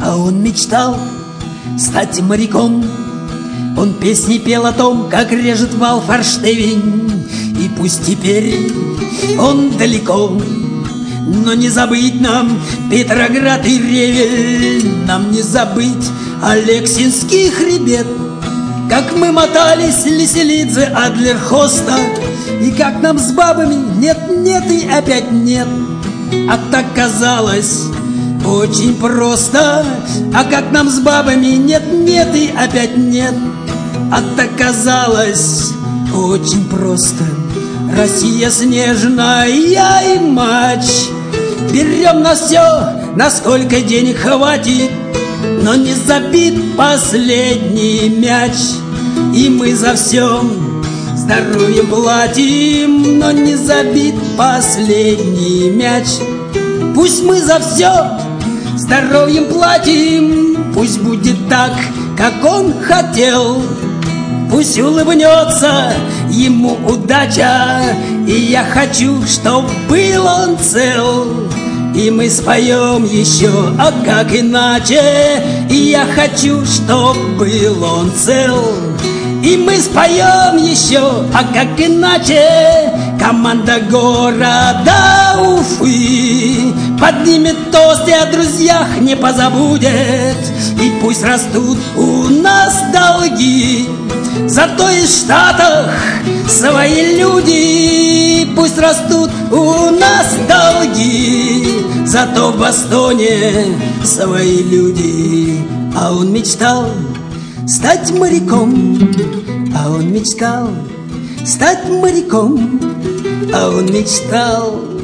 А он мечтал стать моряком. Он песни пел о том, как режет вал форштевень. И пусть теперь он далеко, но не забыть нам Петроград и Ревель. Нам не забыть Алексинский хребет. Как мы мотались Лиселидзе, Адлер, Хоста, и как нам с бабами нет-нет и опять нет. А так казалось очень просто. А как нам с бабами нет-нет и опять нет. А так казалось очень просто. Россия снежная и матч. Берем на все, насколько денег хватит, но не забит последний мяч. И мы за все здоровьем платим, но не забит последний мяч. Пусть мы за все здоровьем платим, пусть будет так, как он хотел. Пусть улыбнется ему удача, и я хочу, чтоб был он цел. И мы споем еще, а как иначе? И я хочу, чтоб был он цел. И мы споем еще, а как иначе? Команда города Уфы поднимет тост и о друзьях не позабудет. И пусть растут у нас долги, зато и в Штатах свои люди. Пусть растут у нас долги, зато в Бостоне свои люди. А он мечтал стать моряком. А он мечтал стать моряком. А он мечтал